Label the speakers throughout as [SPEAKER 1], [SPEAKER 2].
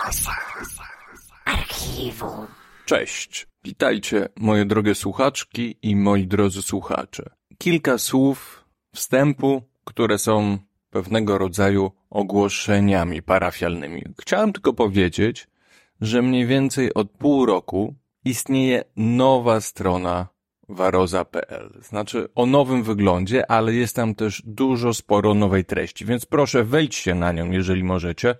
[SPEAKER 1] Archiwum.
[SPEAKER 2] Cześć, witajcie moje drogie słuchaczki i moi drodzy słuchacze. Kilka słów wstępu, które są pewnego rodzaju ogłoszeniami parafialnymi. Chciałem tylko powiedzieć, że mniej więcej od pół roku istnieje nowa strona waroza.pl. Znaczy o nowym wyglądzie, ale jest tam też sporo nowej treści, więc proszę wejdźcie na nią, jeżeli możecie,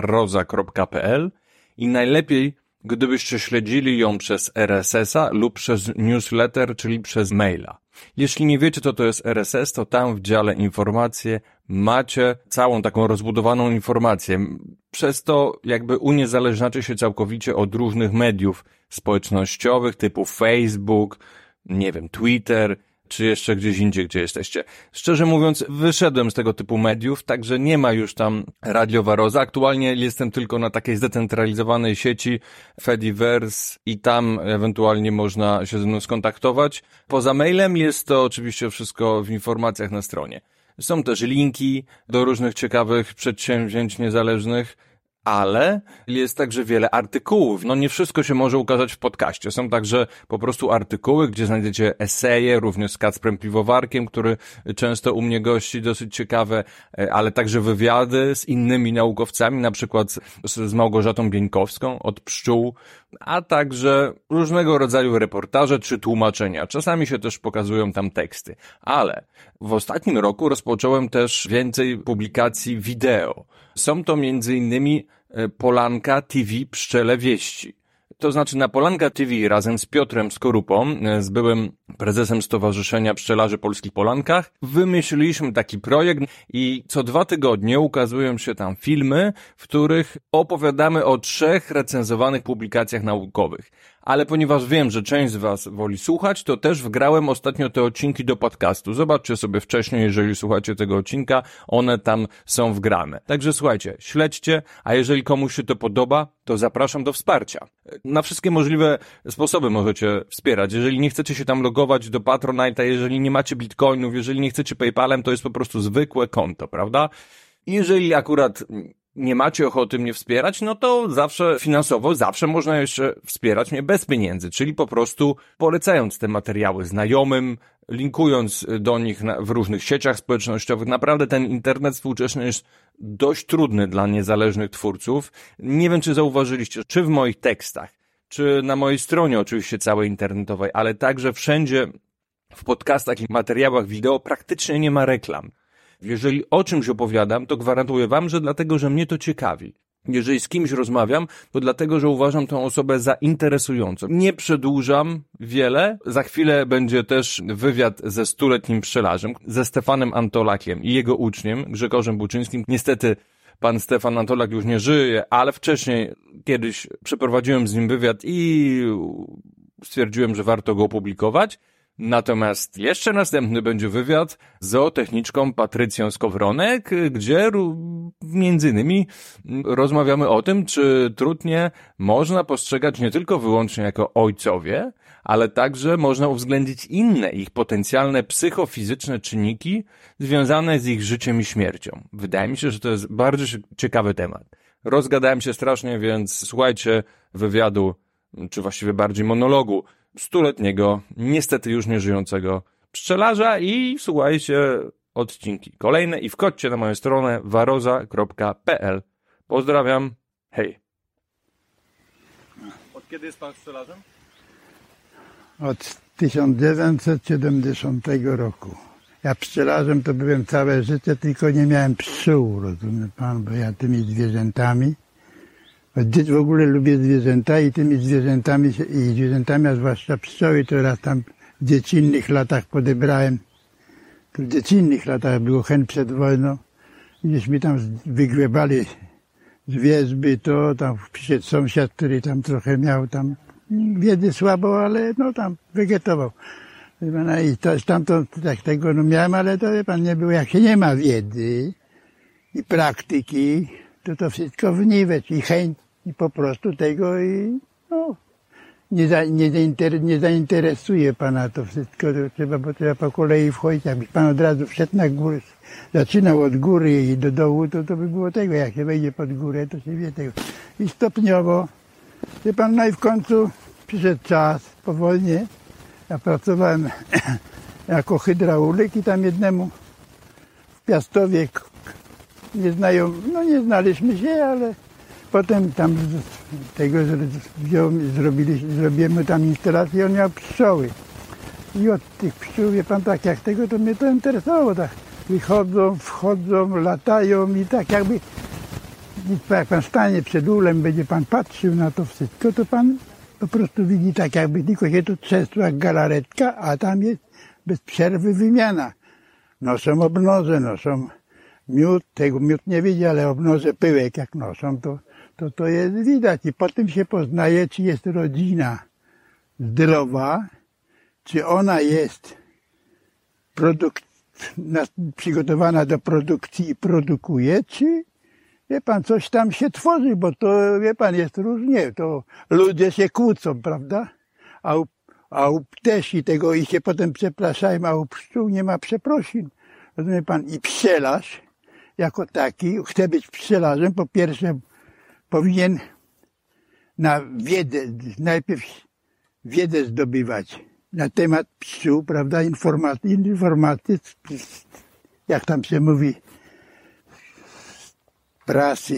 [SPEAKER 2] waroza.pl i najlepiej, gdybyście śledzili ją przez RSS-a lub przez newsletter, czyli przez maila. Jeśli nie wiecie, co to jest RSS, to tam w dziale informacje macie całą taką rozbudowaną informację. Przez to jakby uniezależniacie się całkowicie od różnych mediów społecznościowych typu Facebook, nie wiem, Twitter, czy jeszcze gdzieś indziej, gdzie jesteście. Szczerze mówiąc, wyszedłem z tego typu mediów, także nie ma już tam Radio Waroza. Aktualnie jestem tylko na takiej zdecentralizowanej sieci Fediverse i tam ewentualnie można się ze mną skontaktować. Poza mailem jest to oczywiście wszystko w informacjach na stronie. Są też linki do różnych ciekawych przedsięwzięć niezależnych, ale jest także wiele artykułów. No nie wszystko się może ukazać w podcaście. Są także po prostu artykuły, gdzie znajdziecie eseje, również z Kacprem Piwowarkiem, który często u mnie gości, dosyć ciekawe, ale także wywiady z innymi naukowcami, na przykład z Małgorzatą Bieńkowską od pszczół, a także różnego rodzaju reportaże czy tłumaczenia. Czasami się też pokazują tam teksty. Ale w ostatnim roku rozpocząłem też więcej publikacji wideo. Są to między innymi Polanka TV Pszczele Wieści. To znaczy na Polanka TV razem z Piotrem Skorupą, z byłym prezesem Stowarzyszenia Pszczelarzy Polskich w Polankach, wymyśliliśmy taki projekt i co 2 tygodnie ukazują się tam filmy, w których opowiadamy o 3 recenzowanych publikacjach naukowych. Ale ponieważ wiem, że część z was woli słuchać, to też wgrałem ostatnio te odcinki do podcastu. Zobaczcie sobie wcześniej, jeżeli słuchacie tego odcinka, one tam są wgrane. Także słuchajcie, śledźcie, a jeżeli komuś się to podoba, to zapraszam do wsparcia. Na wszystkie możliwe sposoby możecie wspierać. Jeżeli nie chcecie się tam logować do Patronite'a, jeżeli nie macie bitcoinów, jeżeli nie chcecie PayPalem, to jest po prostu zwykłe konto, prawda? Jeżeli akurat nie macie ochoty mnie wspierać, no to zawsze można jeszcze wspierać mnie bez pieniędzy, czyli po prostu polecając te materiały znajomym, linkując do nich w różnych sieciach społecznościowych. Naprawdę ten internet współczesny jest dość trudny dla niezależnych twórców. Nie wiem, czy zauważyliście, czy w moich tekstach, czy na mojej stronie oczywiście całej internetowej, ale także wszędzie w podcastach i materiałach wideo praktycznie nie ma reklam. Jeżeli o czymś opowiadam, to gwarantuję wam, że dlatego, że mnie to ciekawi. Jeżeli z kimś rozmawiam, to dlatego, że uważam tę osobę za interesującą. Nie przedłużam wiele. Za chwilę będzie też wywiad ze 100-letnim pszczelarzem, ze Stefanem Antolakiem i jego uczniem, Grzegorzem Buczyńskim. Niestety pan Stefan Antolak już nie żyje, ale wcześniej kiedyś przeprowadziłem z nim wywiad i stwierdziłem, że warto go opublikować. Natomiast jeszcze następny będzie wywiad z zootechniczką Patrycją Skowronek, gdzie między innymi rozmawiamy o tym, czy trutnie można postrzegać nie tylko wyłącznie jako ojcowie, ale także można uwzględnić inne ich potencjalne psychofizyczne czynniki związane z ich życiem i śmiercią. Wydaje mi się, że to jest bardzo ciekawy temat. Rozgadałem się strasznie, więc słuchajcie wywiadu, czy właściwie bardziej monologu 100-letniego, niestety już nieżyjącego pszczelarza i słuchajcie odcinki kolejne i wchodźcie na moją stronę waroza.pl. Pozdrawiam, hej. Od kiedy jest pan pszczelarzem?
[SPEAKER 3] Od 1970 roku. Ja pszczelarzem to byłem całe życie, tylko nie miałem pszczół, rozumie pan, bo ja tymi zwierzętami w ogóle lubię zwierzęta i tymi zwierzętami, a zwłaszcza pszczoły, to raz tam w dziecinnych latach podebrałem. To w dziecinnych latach było hen przed wojną. Gdzieśmy tam wygrzebali z wierzby, to tam przyszedł sąsiad, który tam trochę miał tam wiedzy słabo, ale no tam wegetował. I to stamtąd tak tego no miałem, ale to wie pan, nie było, jak się nie ma wiedzy i praktyki, to wszystko wniweć i chęć i po prostu tego i nie zainteresuje pana to wszystko, bo trzeba po kolei wchodzić. Jakby pan od razu wszedł na górę, zaczynał od góry i do dołu, to by było tego. Jak się wejdzie pod górę, to się wie tego. I stopniowo, wie pan, no i w końcu przyszedł czas, powolnie. Ja pracowałem jako hydraulik i tam jednemu w Piastowie nie znaliśmy się, ale potem tam tego zrobiłem tam instalację, on miał pszczoły. I od tych pszczół, wie pan, tak jak tego, to mnie to interesowało, tak wychodzą, wchodzą, latają i tak jakby, jak pan stanie przed ulem, będzie pan patrzył na to wszystko, to pan po prostu widzi tak jakby tylko się tu trzęsła galaretka, a tam jest bez przerwy wymiana. Noszą obnozę, noszą miód, tego miód nie widzi, ale obnozę pyłek jak noszą, to jest widać. I potem się poznaje, czy jest rodzina zdrowa, czy ona jest przygotowana do produkcji i produkuje, czy, wie pan, coś tam się tworzy, bo to, wie pan, jest różnie. To ludzie się kłócą, prawda? A u ptesi tego i się potem przepraszają, a u pszczół nie ma przeprosin. Rozumie pan? I pszczelarz jako taki chce być pszczelarzem. Po pierwsze powinien najpierw wiedzę zdobywać na temat pszczół, prawda? Informacje, jak tam się mówi, prasy,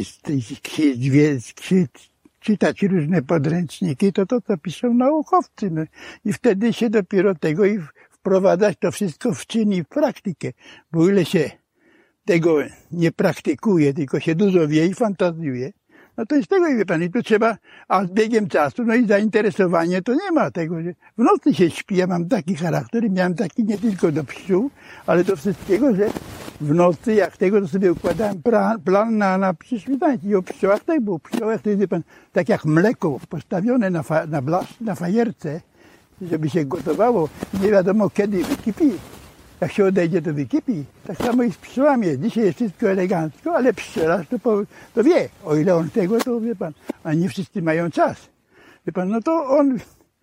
[SPEAKER 3] czytać różne podręczniki, to co piszą naukowcy. No. I wtedy się dopiero tego i wprowadzać to wszystko w czyn i w praktykę. Bo ile się tego nie praktykuje, tylko się dużo wie i fantazjuje, no to jest tego, wie pan, i tu trzeba, a z biegiem czasu, no i zainteresowanie to nie ma tego, że w nocy się śpi, ja mam taki charakter i miałem taki nie tylko do pszczół, ale do wszystkiego, że w nocy, jak tego, to sobie układałem plan na przyszły dzień. I o pszczołach tak było. Pszczołach to jest, wie pan, tak jak mleko postawione na fajerce, żeby się gotowało, nie wiadomo kiedy wykipi. Jak się odejdzie, to wykipi. Tak samo i z pszczołami jest. Dzisiaj jest wszystko elegancko, ale pszczelarz to wie. O ile on tego, to wie pan. A nie wszyscy mają czas. Wie pan, no to on,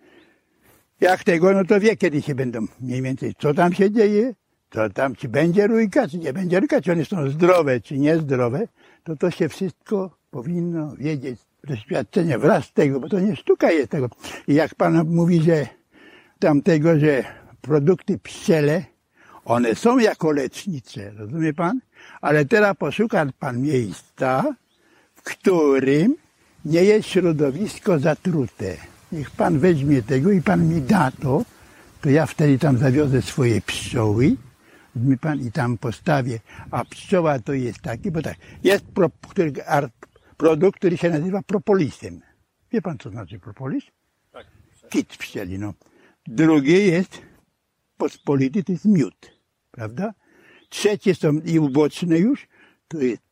[SPEAKER 3] jak tego, no to wie, kiedy się będą mniej więcej, co tam się dzieje, co tam, czy będzie rójka, czy nie będzie rójka, czy one są zdrowe, czy niezdrowe, to się wszystko powinno wiedzieć. Doświadczenie wraz z tego, bo to nie sztuka jest tego. I jak pan mówi, że tamtego, że produkty pszczele, one są jako lecznicze, rozumie pan? Ale teraz poszuka pan miejsca, w którym nie jest środowisko zatrute. Niech pan weźmie tego i pan mi da to ja wtedy tam zawiozę swoje pszczoły, rozumie pan, i tam postawię. A pszczoła to jest taki, bo tak, jest produkt, który się nazywa propolisem. Wie pan, co znaczy propolis?
[SPEAKER 2] Tak.
[SPEAKER 3] Kit pszczeli, no. Drugie jest pospolity, to jest miód, prawda? Trzecie są i uboczne już, to jest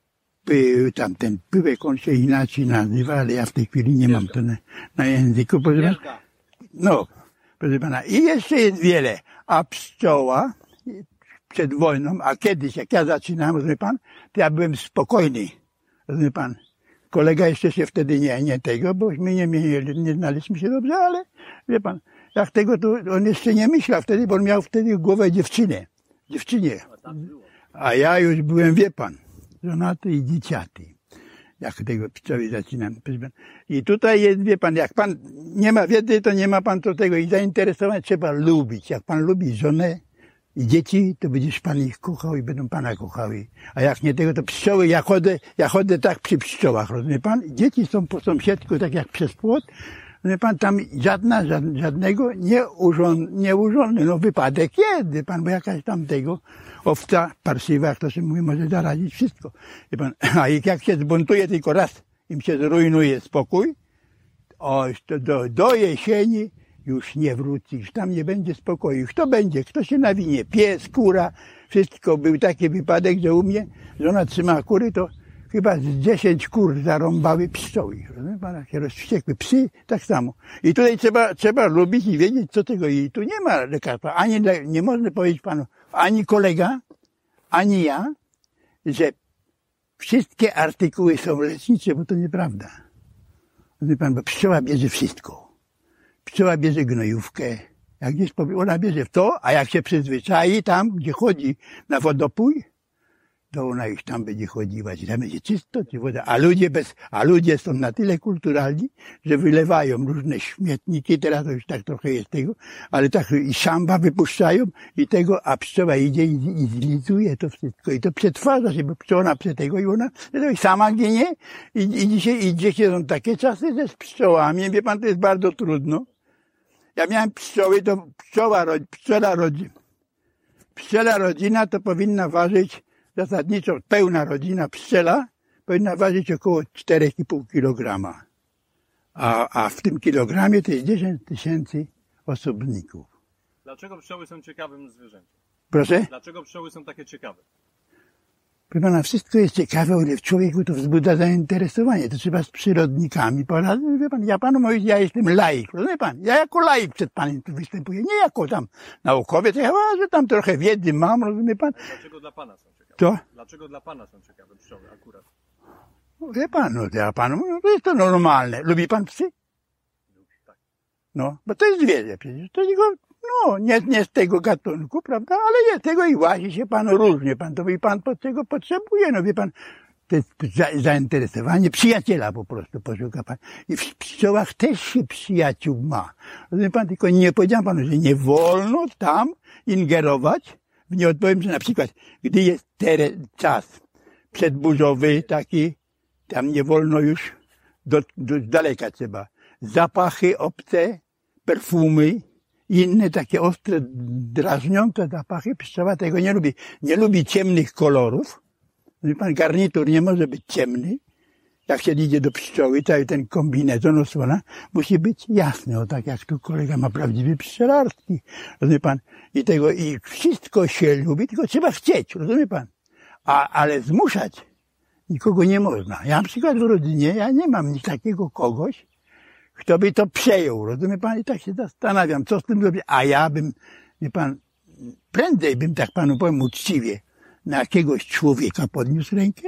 [SPEAKER 3] ten pyłek, on się inaczej nazywa, ale ja w tej chwili nie mam to na języku. No, proszę pana, i jeszcze jest wiele, a pszczoła przed wojną, a kiedyś, jak ja zaczynałem, rozumie pan, to ja byłem spokojny, rozumie pan. Kolega jeszcze się wtedy nie tego, bośmy nie znaliśmy się dobrze, ale wie pan, jak tego, to on jeszcze nie myślał wtedy, bo on miał wtedy głowę dziewczynie. A ja już byłem, wie pan, żonaty i dzieciaty. Jak tego pszczoły zaczynam. I tutaj jest, wie pan, jak pan nie ma wiedzy, to nie ma pan do tego i zainteresowania trzeba lubić. Jak pan lubi żonę i dzieci, to będziesz pan ich kochał i będą pana kochały. A jak nie tego, to pszczoły, ja chodzę tak przy pszczołach, rozumie pan? Dzieci są po sąsiedzku, tak jak przez płot. Rozumie pan, tam żadnego nieurządny, no wypadek jest, wie pan, bo jakaś tam tego owca parszywa, jak to się mówi, może zarazić wszystko. Wie pan, a jak się zbuntuje tylko raz, im się zrujnuje spokój, do jesieni już nie wróci, już tam nie będzie spokoju. Kto będzie? Kto się nawinie? Pies, kura, wszystko. Był taki wypadek, że u mnie żona trzyma kury, to chyba z 10 kur zarąbały pszczoły. Rozumie pan, jak się rozwściekły. Psy tak samo. I tutaj trzeba lubić i wiedzieć, co tego. I tu nie ma lekarstwa. Nie można powiedzieć panu, ani kolega, ani ja, że wszystkie artykuły są lecznicze, bo to nieprawda. Rozumie pan, bo pszczoła bierze wszystko. pszczoła bierze gnojówkę. Jak gdzieś ona bierze w to, a jak się przyzwyczai tam, gdzie chodzi na wodopój, to ona już tam będzie chodziła, czy tam będzie czysto, czy woda. A ludzie są na tyle kulturalni, że wylewają różne śmietniki, teraz to już tak trochę jest tego, ale tak i szamba wypuszczają i tego, a pszczoła idzie i zlizuje to wszystko i to przetwarza się, bo pszczoła prze tego i ona sama ginie i dzisiaj są takie czasy, że z pszczołami, wie pan, to jest bardzo trudno. Ja miałem pszczoły, to pszczela rodzina to powinna ważyć zasadniczo pełna rodzina pszczela powinna ważyć około 4,5 kilograma. A w tym kilogramie to jest 10 000 osobników.
[SPEAKER 2] Dlaczego pszczoły są ciekawym zwierzęciem?
[SPEAKER 3] Proszę?
[SPEAKER 2] Dlaczego pszczoły są takie ciekawe?
[SPEAKER 3] Proszę pana, wszystko jest ciekawe, ale w człowieku to wzbudza zainteresowanie. To trzeba z przyrodnikami poradzić. Wie pan, ja panu mówię, ja jestem laik. Rozumie pan? Ja jako laik przed panem tu występuję. Nie jako tam naukowiec. Ja że tam trochę wiedzy mam, rozumie pan?
[SPEAKER 2] Dlaczego dla pana są ciekawe?
[SPEAKER 3] Co?
[SPEAKER 2] Dlaczego dla pana są ciekawe pszczoły akurat?
[SPEAKER 3] No, wie pan, ja panu mówię, to jest to normalne. Lubi pan psy?
[SPEAKER 2] Tak.
[SPEAKER 3] No, bo to jest zwierzę przecież. To tylko, nie z tego gatunku, prawda? Ale jest tego i łazi się panu różnie. Pan to i pan tego potrzebuje. No wie pan, to jest zainteresowanie przyjaciela po prostu poszuka pan. I w pszczołach też się przyjaciół ma. Rozumie pan, tylko nie powiedziałem panu, że nie wolno tam ingerować. Nie odpowiem, że na przykład, gdy jest czas przedburzowy taki, tam nie wolno już, do daleka trzeba. Zapachy obce, perfumy, inne takie ostre, drażniące zapachy, pszczoła tego nie lubi. Nie lubi ciemnych kolorów. Pan garnitur nie może być ciemny. Jak się idzie do pszczoły, cały ten kombinezon, osłona, musi być jasny. O tak jak tu kolega ma prawdziwy pszczelarski. Rozumie pan? I wszystko się lubi, tylko trzeba chcieć. Rozumie pan? Ale zmuszać nikogo nie można. Ja na przykład w rodzinie, ja nie mam nic takiego kogoś, kto by to przejął. Rozumie pan? I tak się zastanawiam, co z tym zrobić. A ja bym, wie pan, prędzej bym, tak panu powiem uczciwie, na jakiegoś człowieka podniósł rękę,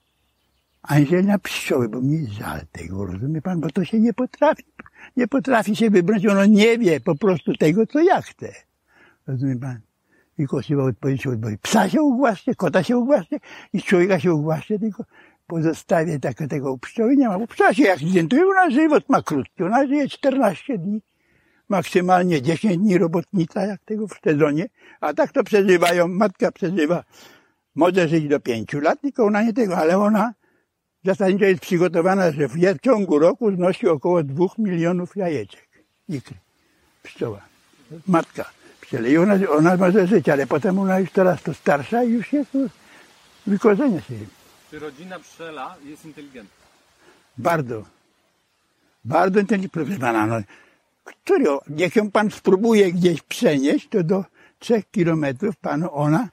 [SPEAKER 3] aniżeli na pszczoły, bo mnie żal tego, rozumie pan, bo to się nie potrafi. Nie potrafi się wybrać, ono nie wie po prostu tego, co ja chcę. Rozumie pan? I trzeba odpowiedzieć. Psa się ugłaszcie, kota się ugłaszcie i człowieka się ugłaszcie, tylko pozostawię tego u pszczoły nie ma. Bo psa się akcydentuje, ona żywot ma krótki, ona żyje 14 dni. Maksymalnie 10 dni robotnica, jak tego w sezonie. A tak to przeżywają, matka przeżywa, może żyć do 5 lat, tylko ona nie tego, ale ona zasadniczo jest przygotowana, że w ciągu roku znosi około 2 milionów jajeczek. Ikry. Pszczoła. Matka pszczele. I ona może żyć, ale potem ona już teraz to starsza i już jest wykorzenia się.
[SPEAKER 2] Czy rodzina pszczela jest inteligentna?
[SPEAKER 3] Bardzo. Bardzo inteligentna. Proszę pana, niech ją pan spróbuje gdzieś przenieść, to do 3 kilometrów panu ona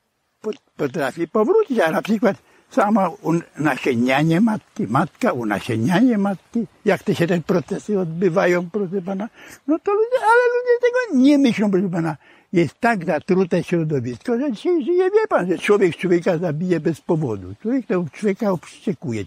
[SPEAKER 3] potrafi powrócić. A na przykład samo unasiennianie matki, matka unasiennianie matki, jak te się te procesy odbywają, proszę pana, no to ale ludzie tego nie myślą, proszę pana. Jest tak zatrute środowisko, że dzisiaj żyje, wie pan, że człowieka zabije bez powodu. Człowieka obszczekuje,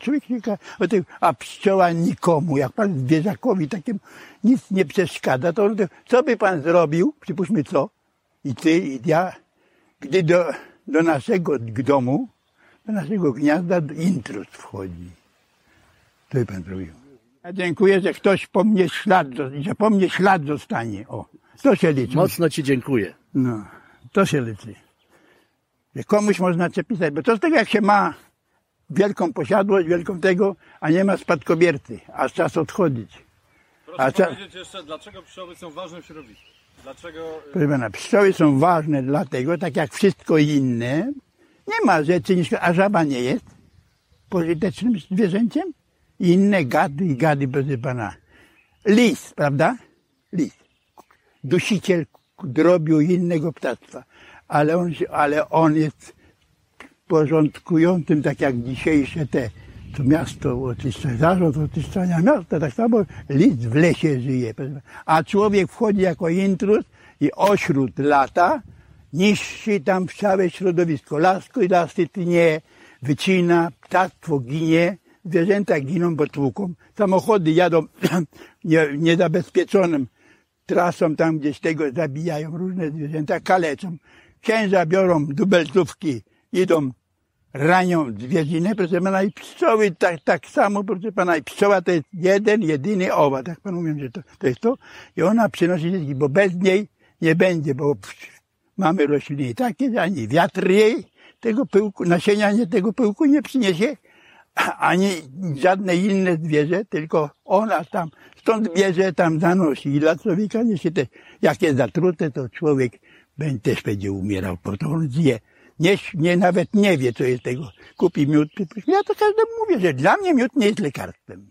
[SPEAKER 3] a pszczoła nikomu, jak pan zwierzakowi takim nic nie przeszkadza, to co by pan zrobił, przypuśćmy co, i ty, i ja, gdy do naszego domu, do naszego gniazda intruz wchodzi. Co by pan zrobił? Ja dziękuję, że ktoś po mnie ślad zostanie. O, to się liczy.
[SPEAKER 4] Mocno ci dziękuję.
[SPEAKER 3] No, to się liczy. Że komuś można przepisać, bo to z tego jak się ma wielką posiadłość, wielką tego, a nie ma spadkobiercy, aż czas odchodzić.
[SPEAKER 2] Proszę powiedzieć jeszcze, dlaczego pszczoły są ważne w środowisku? Dlaczego...
[SPEAKER 3] Proszę pana, pszczoły są ważne dlatego, tak jak wszystko inne, nie ma rzeczy, a żaba nie jest pożytecznym zwierzęciem. Inne gady, proszę pana. Lis, prawda? Lis. Dusiciel drobiu innego ptactwa. Ale on jest porządkującym, tak jak dzisiejsze to miasto oczyszcza, zarząd oczyszczania miasta, tak samo lis w lesie żyje. A człowiek wchodzi jako intruz i ośród lata niszczy tam całe środowisko. Lasy tnie, wycina, ptactwo ginie, zwierzęta giną, bo tłuką. Samochody jadą niezabezpieczonym trasą tam gdzieś tego zabijają różne zwierzęta, kaleczą. Księża biorą dubeltówki, idą, ranią zwierzynę, proszę pana, i pszczoły tak samo, proszę pana, i pszczoła to jest jedyny owad, tak pan mówią, że to jest to. I ona przynosi dzieci, bo bez niej nie będzie, bo mamy rośliny takie, że ani wiatr jej tego pyłku, nasienia tego pyłku nie przyniesie, ani żadne inne zwierzę, tylko ona tam, stąd bierze, tam zanosi. I dla człowieka niesie te, jak jest zatrute, to człowiek też będzie umierał, bo to on zje. Nawet nie wie, co jest tego. Kupi miód. Ja to każdemu mówię, że dla mnie miód nie jest lekarstwem.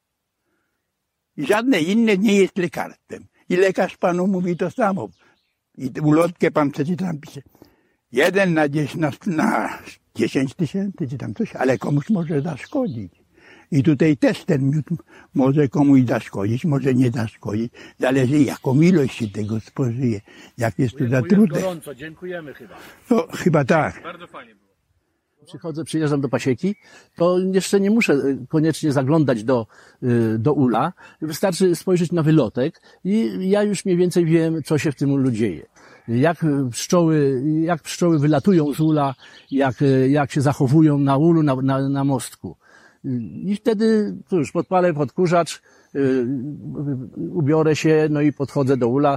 [SPEAKER 3] I żadne inne nie jest lekarstwem. I lekarz panu mówi to samo. I ulotkę pan przeczyta, tam pisze. 1 na 10 tysięcy, czy tam coś, ale komuś może zaszkodzić. I tutaj też ten miód może komuś zaszkodzić, może nie zaszkodzić. Zależy, jaką ilość się tego spożyje. Jak jest to zatrute.
[SPEAKER 4] Gorąco, dziękujemy chyba.
[SPEAKER 3] No, chyba tak.
[SPEAKER 2] Bardzo fajnie było.
[SPEAKER 4] Przyjeżdżam do pasieki, to jeszcze nie muszę koniecznie zaglądać do ula. Wystarczy spojrzeć na wylotek i ja już mniej więcej wiem, co się w tym ulu dzieje. Jak pszczoły wylatują z ula, jak się zachowują na ulu, na mostku. I wtedy, cóż, podpalę podkurzacz, ubiorę się, no i podchodzę do ula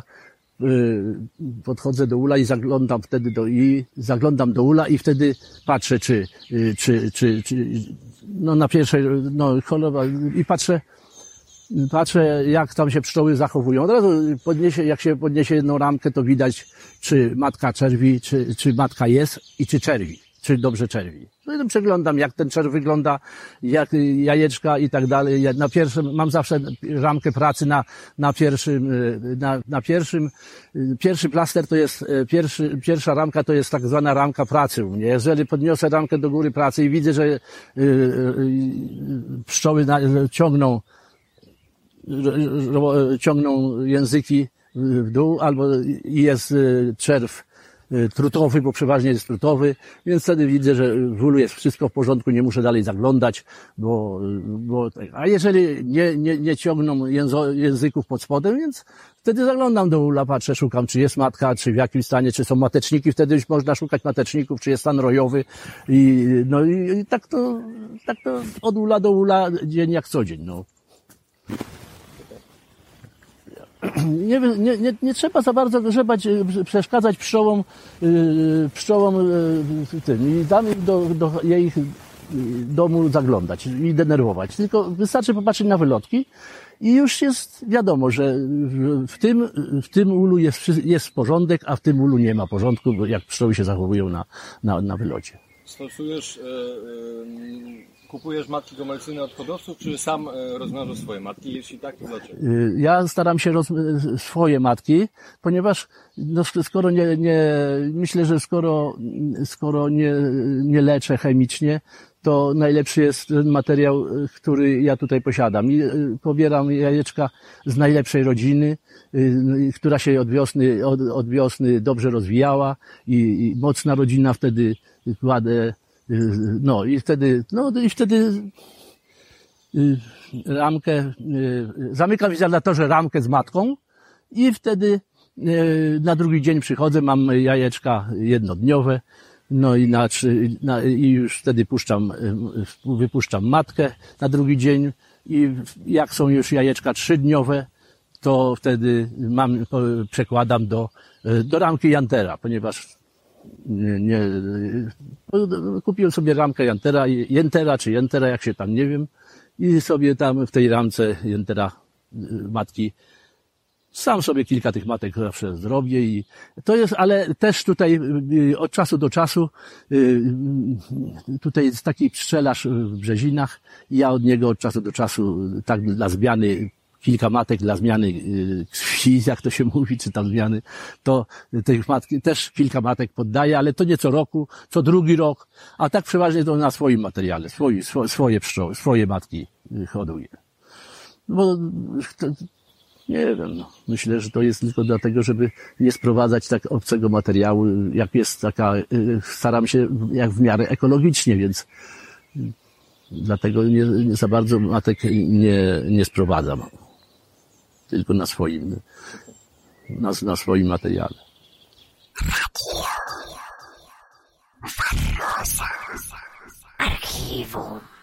[SPEAKER 4] i zaglądam do ula i wtedy patrzę, czy no na pierwszej, no choroba, i patrzę, jak tam się pszczoły zachowują. Od razu jak się podniesie jedną ramkę, to widać, czy matka czerwi, czy matka jest i czy czerwi, czy dobrze czerwi. No i przeglądam, jak ten czerw wygląda, jak jajeczka i tak dalej. Ja mam zawsze ramkę pracy pierwszy plaster to jest, pierwsza ramka to jest tak zwana ramka pracy u mnie. Jeżeli podniosę ramkę do góry pracy i widzę, że pszczoły ciągną języki w dół, albo jest czerw trutowy, bo przeważnie jest trutowy, więc wtedy widzę, że w ulu jest wszystko w porządku, nie muszę dalej zaglądać, a jeżeli nie ciągną języków pod spodem, więc wtedy zaglądam do ula, patrzę, szukam, czy jest matka, czy w jakim stanie, czy są mateczniki, wtedy już można szukać mateczników, czy jest stan rojowy i tak to od ula do ula, dzień jak co dzień, no. Nie trzeba za bardzo przeszkadzać pszczołom tym i tam do jej domu zaglądać i denerwować. Tylko wystarczy popatrzeć na wylotki i już jest wiadomo, że w tym ulu jest porządek, a w tym ulu nie ma porządku, bo jak pszczoły się zachowują na wylocie.
[SPEAKER 2] Stosujesz, kupujesz matki komercyjne od hodowców, czy sam rozmnażasz swoje matki? Jeśli tak, to dlaczego?
[SPEAKER 4] Ja staram się swoje matki, ponieważ myślę, że skoro nie leczę chemicznie, to najlepszy jest ten materiał, który ja tutaj posiadam. I pobieram jajeczka z najlepszej rodziny, która się od wiosny dobrze rozwijała i mocna rodzina wtedy kładę. I wtedy ramkę, zamykam w izolatorze ramkę z matką i wtedy na drugi dzień przychodzę, mam jajeczka jednodniowe, no i i już wtedy wypuszczam matkę na drugi dzień i jak są już jajeczka 3-dniowe, to wtedy przekładam do ramki jantera, ponieważ kupiłem sobie ramkę jentera, jak się tam nie wiem, i sobie tam w tej ramce jentera matki sam sobie kilka tych matek zawsze zrobię i to jest, ale też tutaj od czasu do czasu tutaj jest taki pszczelarz w Brzezinach i ja od niego od czasu do czasu tak dla zmiany kilka matek dla zmiany krwi, jak to się mówi, czy tam zmiany, to tych matki, też kilka matek poddaję, ale to nie co roku, co drugi rok, a tak przeważnie to na swoim materiale, swoje pszczoły, swoje matki hoduję. Bo nie wiem, myślę, że to jest tylko dlatego, żeby nie sprowadzać tak obcego materiału, jak jest taka, staram się jak w miarę ekologicznie, więc dlatego nie za bardzo matek nie sprowadzam. Tylko na swoim. na swoim materiale.
[SPEAKER 1] Archiwum.